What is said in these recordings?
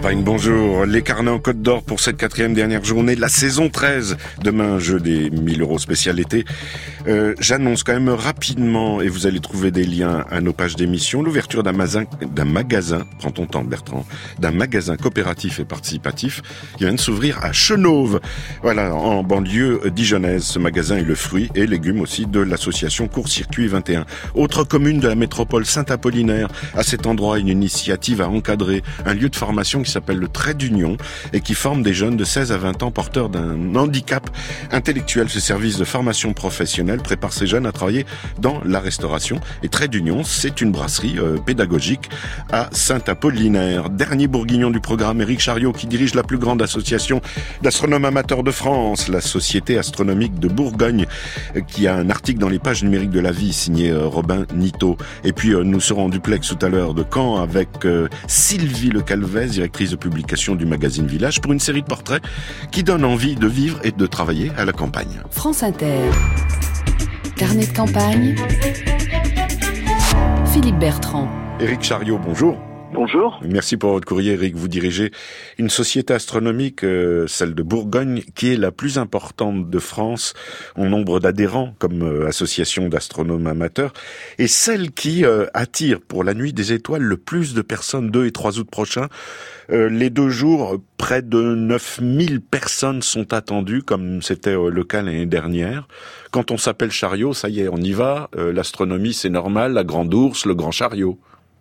Campagne, bonjour. Les carnets en Côte d'Or pour cette 4e dernière journée de la saison 13. Demain, jeu des 1000 € spécial été. J'annonce quand même rapidement, et vous allez trouver des liens à nos pages d'émission, l'ouverture d'un magasin, prends ton temps Bertrand, d'un magasin coopératif et participatif qui vient de s'ouvrir à Chenôve. Voilà, en banlieue dijonnaise. Ce magasin est le fruit et légumes aussi de l'association Court-Circuit 21. Autre commune de la métropole Saint-Apollinaire. À cet endroit, une initiative à encadrer un lieu de formation qui s'appelle le Trait d'Union et qui forme des jeunes de 16 à 20 ans porteurs d'un handicap intellectuel. Ce service de formation professionnelle prépare ces jeunes à travailler dans la restauration. Et Trait d'Union, c'est une brasserie pédagogique à Saint-Apollinaire. Dernier bourguignon du programme, Éric Chariot, qui dirige la plus grande association d'astronomes amateurs de France, la Société astronomique de Bourgogne, qui a un article dans les pages numériques de la vie signé Robin Nito. Et puis nous serons en duplex tout à l'heure de Caen avec Sylvie Le Calvez, directrice de publication du magazine Village, pour une série de portraits qui donne envie de vivre et de travailler à la campagne. France Inter. Carnet de campagne. Philippe Bertrand. Éric Chariot, bonjour. Bonjour. Merci pour votre courrier, Eric. Vous dirigez une société astronomique, celle de Bourgogne, qui est la plus importante de France en nombre d'adhérents comme association d'astronomes amateurs, et celle qui attire pour la nuit des étoiles le plus de personnes, 2 et 3 août prochains. Les 2 jours, près de 9000 personnes sont attendues, comme c'était le cas l'année dernière. Quand on s'appelle Chariot, ça y est, on y va. L'astronomie, c'est normal, la grande ours, le grand chariot.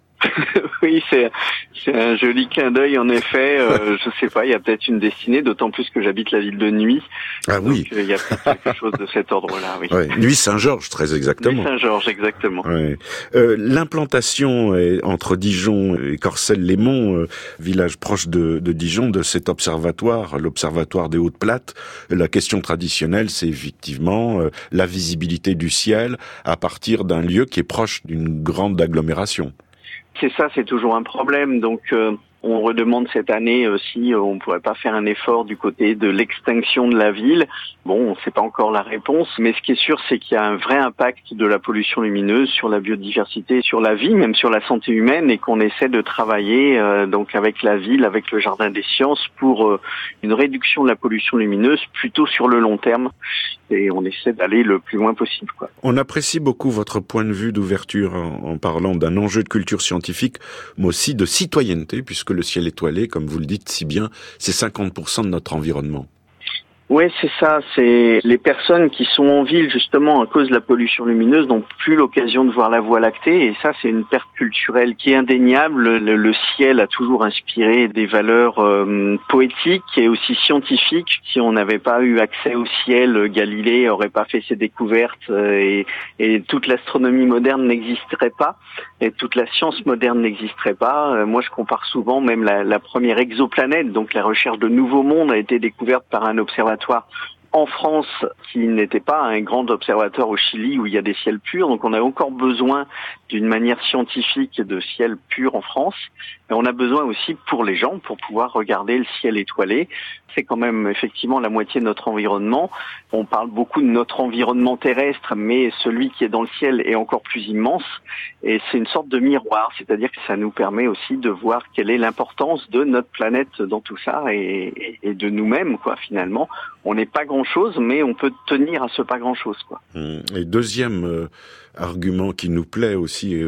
Oui, c'est un joli clin d'œil en effet. Je sais pas, il y a peut-être une destinée, d'autant plus que j'habite la ville de Nuits. Ah oui. Donc, il y a peut-être quelque chose de cet ordre-là, oui. Ouais, Nuits-Saint-Georges, très exactement. Nuits-Saint-Georges, exactement. Ouais. L'implantation est entre Dijon et Corcelles-les-Monts, village proche de Dijon, de cet observatoire, l'observatoire des Hautes-Plates. La question traditionnelle, c'est effectivement la visibilité du ciel à partir d'un lieu qui est proche d'une grande agglomération. C'est ça, c'est toujours un problème. Donc, on redemande cette année si on pourrait pas faire un effort du côté de l'extinction de la ville. Bon, on sait pas encore la réponse, mais ce qui est sûr, c'est qu'il y a un vrai impact de la pollution lumineuse sur la biodiversité, sur la vie, même sur la santé humaine, et qu'on essaie de travailler donc avec la ville, avec le Jardin des Sciences, pour une réduction de la pollution lumineuse plutôt sur le long terme. Et on essaie d'aller le plus loin possible, quoi. On apprécie beaucoup votre point de vue d'ouverture en parlant d'un enjeu de culture scientifique, mais aussi de citoyenneté, puisque le ciel étoilé, comme vous le dites si bien, c'est 50% de notre environnement. Oui, c'est ça. C'est les personnes qui sont en ville, justement, à cause de la pollution lumineuse, n'ont plus l'occasion de voir la Voie lactée. Et ça, c'est une perte culturelle qui est indéniable. Le ciel a toujours inspiré des valeurs poétiques et aussi scientifiques. Si on n'avait pas eu accès au ciel, Galilée n'aurait pas fait ses découvertes et toute l'astronomie moderne n'existerait pas. Et toute la science moderne n'existerait pas. Moi, je compare souvent même la première exoplanète, donc la recherche de nouveaux mondes, a été découverte par un observatoire en France qui n'était pas un grand observatoire au Chili où il y a des ciels purs. Donc on a encore besoin d'une manière scientifique de ciel pur en France. Et on a besoin aussi pour les gens, pour pouvoir regarder le ciel étoilé. C'est quand même effectivement la moitié de notre environnement. On parle beaucoup de notre environnement terrestre, mais celui qui est dans le ciel est encore plus immense. Et c'est une sorte de miroir, c'est-à-dire que ça nous permet aussi de voir quelle est l'importance de notre planète dans tout ça et de nous-mêmes, quoi, finalement. On n'est pas grand-chose, mais on peut tenir à ce pas grand-chose, quoi. Et deuxième argument qui nous plaît aussi,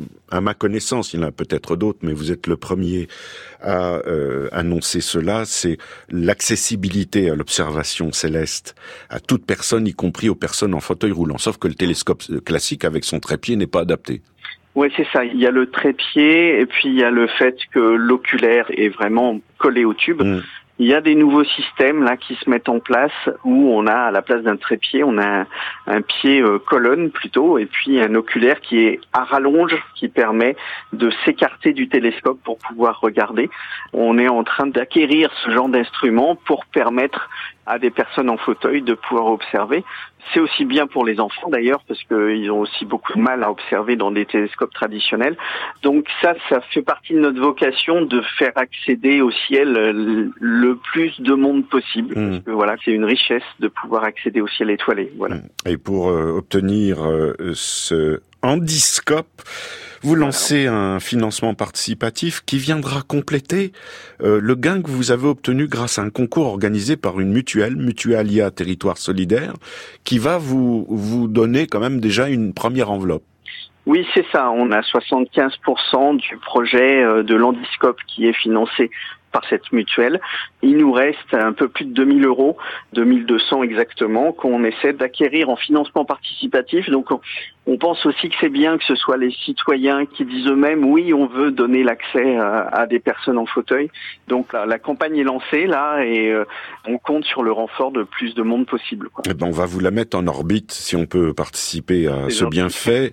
à ma connaissance, il y en a peut-être d'autres, mais vous êtes le premier à annoncer cela, c'est l'accessibilité à l'observation céleste à toute personne, y compris aux personnes en fauteuil roulant, sauf que le télescope classique avec son trépied n'est pas adapté. Oui, c'est ça. Il y a le trépied et puis il y a le fait que l'oculaire est vraiment collé au tube. Il y a des nouveaux systèmes là qui se mettent en place où on a à la place d'un trépied, on a un pied colonne plutôt, et puis un oculaire qui est à rallonge, qui permet de s'écarter du télescope pour pouvoir regarder. On est en train d'acquérir ce genre d'instrument pour permettre à des personnes en fauteuil de pouvoir observer. C'est aussi bien pour les enfants d'ailleurs, parce qu'ils ont aussi beaucoup de mal à observer dans des télescopes traditionnels. Donc ça fait partie de notre vocation de faire accéder au ciel le plus de monde possible. Parce que voilà, c'est une richesse de pouvoir accéder au ciel étoilé. Voilà. Et pour obtenir ce handiscope, Vous lancez un financement participatif qui viendra compléter le gain que vous avez obtenu grâce à un concours organisé par une mutuelle, Mutualia Territoire Solidaire, qui va vous donner quand même déjà une première enveloppe. Oui, c'est ça. On a 75% du projet de l'Handiscope qui est financé par cette mutuelle. Il nous reste un peu plus de 2000 euros, 2200 exactement, qu'on essaie d'acquérir en financement participatif. Donc, on pense aussi que c'est bien que ce soit les citoyens qui disent eux-mêmes, oui, on veut donner l'accès à des personnes en fauteuil. Donc, la campagne est lancée, là, et on compte sur le renfort de plus de monde possible, quoi. Eh ben, on va vous la mettre en orbite si on peut participer à ce bienfait.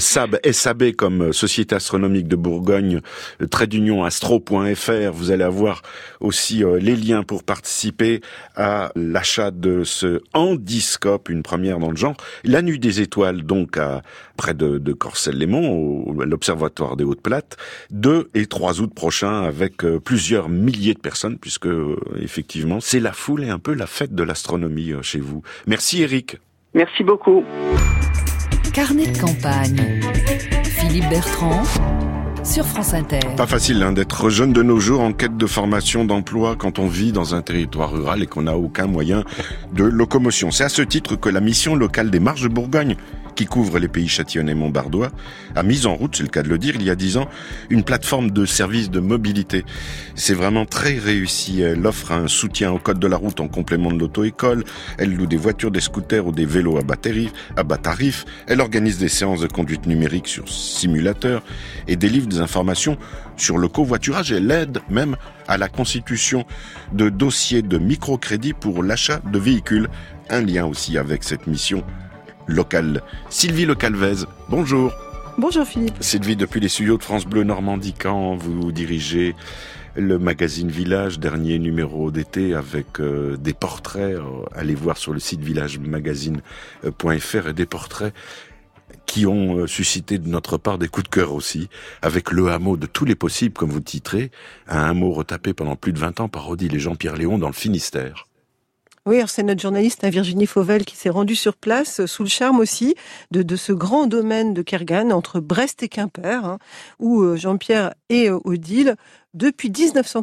SAB comme Société Astronomique de Bourgogne, trait d'union astro.fr. Vous allez avoir aussi les liens pour participer à l'achat de ce Handiscope, une première dans le genre. La Nuit des Étoiles, donc près de Corcelles-les-Monts, à l'Observatoire des Hautes-Plattes, 2 et 3 août prochains, avec plusieurs milliers de personnes, puisque effectivement, c'est la foule et un peu la fête de l'astronomie chez vous. Merci Eric. Merci beaucoup. Carnet de campagne. Philippe Bertrand. Sur France Inter. Pas facile d'être jeune de nos jours en quête de formation, d'emploi quand on vit dans un territoire rural et qu'on n'a aucun moyen de locomotion. C'est à ce titre que la mission locale des Marches de Bourgogne, qui couvre les pays châtillonnais montbardois, a mis en route, c'est le cas de le dire, il y a 10 ans, une plateforme de services de mobilité. C'est vraiment très réussi. Elle offre un soutien au code de la route en complément de l'auto-école. Elle loue des voitures, des scooters ou des vélos à bas tarif. Elle organise des séances de conduite numérique sur simulateur et délivre des informations sur le covoiturage. Elle aide même à la constitution de dossiers de microcrédit pour l'achat de véhicules. Un lien aussi avec cette mission locale. Sylvie Le Calvez, bonjour. Bonjour Philippe. Sylvie, depuis les studios de France Bleu Normandie, quand vous dirigez le magazine Village, dernier numéro d'été avec des portraits, allez voir sur le site villagemagazine.fr, et des portraits qui ont suscité de notre part des coups de cœur aussi, avec le hameau de tous les possibles, comme vous le titrez, un hameau retapé pendant plus de 20 ans par Odile et Jean-Pierre Léon dans le Finistère. Oui, alors c'est notre journaliste Virginie Fauvel qui s'est rendue sur place, sous le charme aussi de ce grand domaine de Kergane, entre Brest et Quimper, où Jean-Pierre et Odile, depuis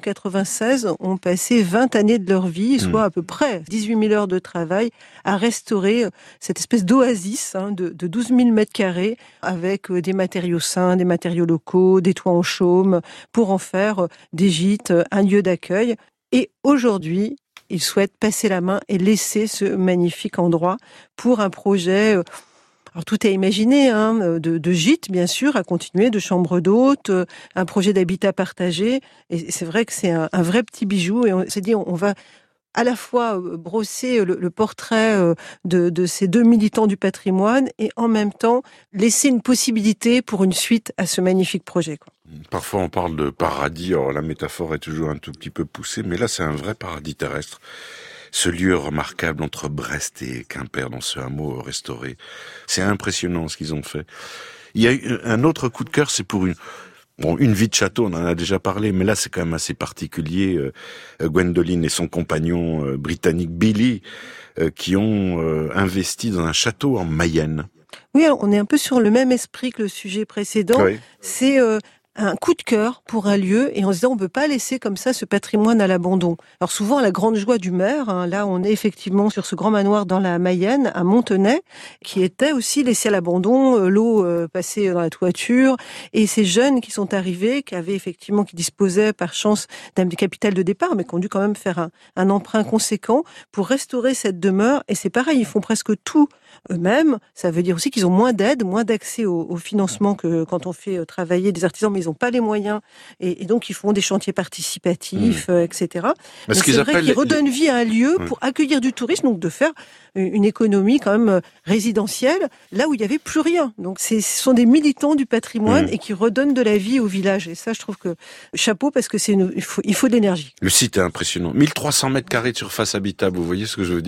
1996, ont passé 20 années de leur vie, soit à peu près 18 000 heures de travail, à restaurer cette espèce d'oasis de 12 000 mètres carrés, avec des matériaux sains, des matériaux locaux, des toits en chaume, pour en faire des gîtes, un lieu d'accueil. Et aujourd'hui, ils souhaitent passer la main et laisser ce magnifique endroit pour un projet. Alors tout est imaginé, de gîtes bien sûr, à continuer, de chambres d'hôtes, un projet d'habitat partagé. Et c'est vrai que c'est un vrai petit bijou. Et on s'est dit, on va à la fois brosser le portrait de ces deux militants du patrimoine et en même temps laisser une possibilité pour une suite à ce magnifique projet, quoi. Parfois on parle de paradis, alors la métaphore est toujours un tout petit peu poussée, mais là c'est un vrai paradis terrestre. Ce lieu remarquable entre Brest et Quimper, dans ce hameau restauré. C'est impressionnant ce qu'ils ont fait. Il y a un autre coup de cœur, c'est pour une vie de château, on en a déjà parlé, mais là c'est quand même assez particulier. Gwendoline et son compagnon britannique Billy, qui ont investi dans un château en Mayenne. Oui, alors on est un peu sur le même esprit que le sujet précédent. Oui. C'est un coup de cœur pour un lieu, et en se disant on ne peut pas laisser comme ça ce patrimoine à l'abandon. Alors souvent, à la grande joie du maire, là on est effectivement sur ce grand manoir dans la Mayenne, à Montenay, qui était aussi laissé à l'abandon, l'eau passée dans la toiture, et ces jeunes qui sont arrivés, qui disposaient par chance d'un capital de départ, mais qui ont dû quand même faire un emprunt conséquent pour restaurer cette demeure, et c'est pareil, ils font presque tout eux-mêmes. Ça veut dire aussi qu'ils ont moins d'aide, moins d'accès au financement que quand on fait travailler des artisans, mais ils n'ont pas les moyens, et donc ils font des chantiers participatifs, etc. Donc c'est vrai qu'ils redonnent vie à un lieu pour accueillir du tourisme, donc de faire une économie quand même résidentielle, là où il n'y avait plus rien. Donc ce sont des militants du patrimoine et qui redonnent de la vie au village. Et ça, je trouve que chapeau, parce que il faut de l'énergie. Le site est impressionnant. 1300 mètres carrés de surface habitable, vous voyez ce que je veux dire ?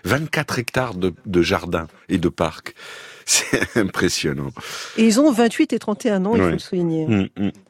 24 hectares de jardins et de parcs. C'est impressionnant. Et ils ont 28 et 31 ans, il faut le souligner.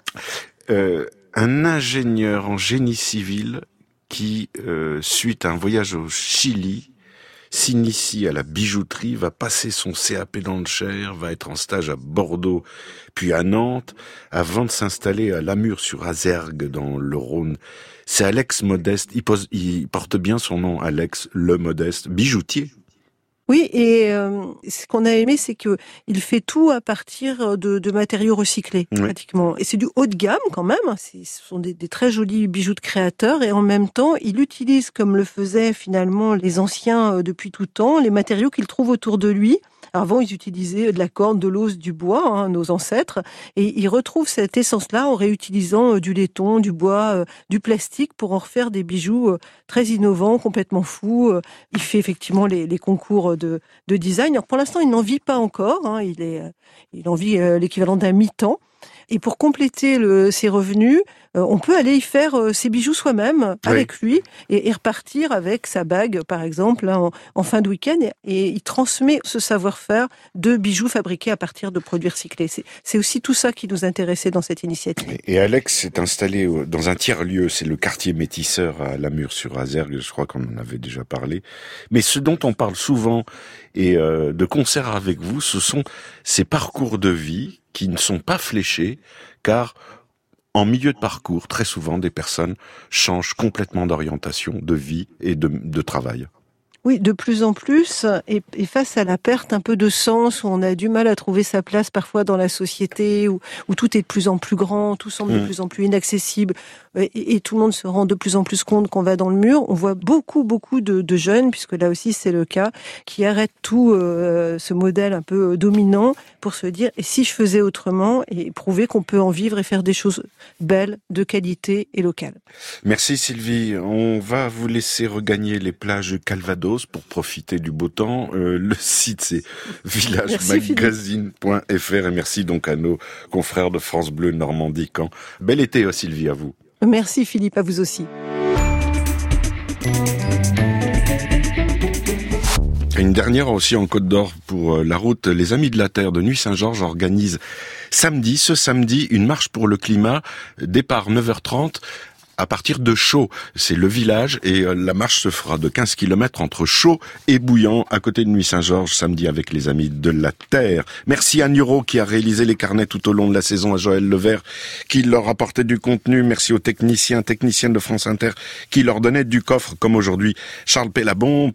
Un ingénieur en génie civil qui, suite à un voyage au Chili, s'initie à la bijouterie, va passer son CAP dans le Cher, va être en stage à Bordeaux, puis à Nantes, avant de s'installer à Lamure-sur-Azergue dans le Rhône. C'est Alex Modeste, il porte bien son nom, Alex le Modeste, bijoutier. Oui, et ce qu'on a aimé, c'est que il fait tout à partir de matériaux recyclés, pratiquement. Et c'est du haut de gamme quand même. Ce sont des très jolis bijoux de créateurs, et en même temps, il utilise, comme le faisaient finalement les anciens depuis tout temps, les matériaux qu'il trouve autour de lui. Avant, ils utilisaient de la corne, de l'os, du bois, nos ancêtres, et ils retrouvent cette essence-là en réutilisant du laiton, du bois, du plastique pour en refaire des bijoux très innovants, complètement fous. Il fait effectivement les concours de design. Alors pour l'instant, il n'en vit pas encore. Il en vit l'équivalent d'un mi-temps. Et pour compléter ses revenus, on peut aller y faire ses bijoux soi-même avec lui et repartir avec sa bague, par exemple, en fin de week-end. Et il transmet ce savoir-faire de bijoux fabriqués à partir de produits recyclés. C'est aussi tout ça qui nous intéressait dans cette initiative. Et Alex s'est installé dans un tiers-lieu, c'est le quartier métisseur à Lamure-sur-Azergue, je crois qu'on en avait déjà parlé. Mais ce dont on parle souvent et de concert avec vous, ce sont ces parcours de vie qui ne sont pas fléchés, car en milieu de parcours, très souvent, des personnes changent complètement d'orientation, de vie et de travail. Oui, de plus en plus, et face à la perte un peu de sens, où on a du mal à trouver sa place parfois dans la société, où tout est de plus en plus grand, tout semble de plus en plus inaccessible, et tout le monde se rend de plus en plus compte qu'on va dans le mur. On voit beaucoup de jeunes, puisque là aussi c'est le cas, qui arrêtent tout ce modèle un peu dominant pour se dire, et si je faisais autrement, et prouver qu'on peut en vivre et faire des choses belles, de qualité et locales. Merci Sylvie, on va vous laisser regagner les plages de Calvados pour profiter du beau temps. Le site c'est villagemagazine.fr et merci donc à nos confrères de France Bleu Normandie-Caen. Bel été Sylvie à vous. Merci Philippe, à vous aussi. Une dernière aussi en Côte d'Or pour la route. Les Amis de la Terre de Nuit-Saint-Georges organisent ce samedi, une marche pour le climat. Départ 9h30. À partir de Chaux, c'est le village, et la marche se fera de 15 km entre Chaux et Bouillant, à côté de Nuit-Saint-Georges, samedi avec les Amis de la Terre. Merci à Nuro qui a réalisé les carnets tout au long de la saison, à Joël Levert qui leur apportait du contenu. Merci aux techniciennes de France Inter qui leur donnaient du coffre, comme aujourd'hui Charles Pellabon.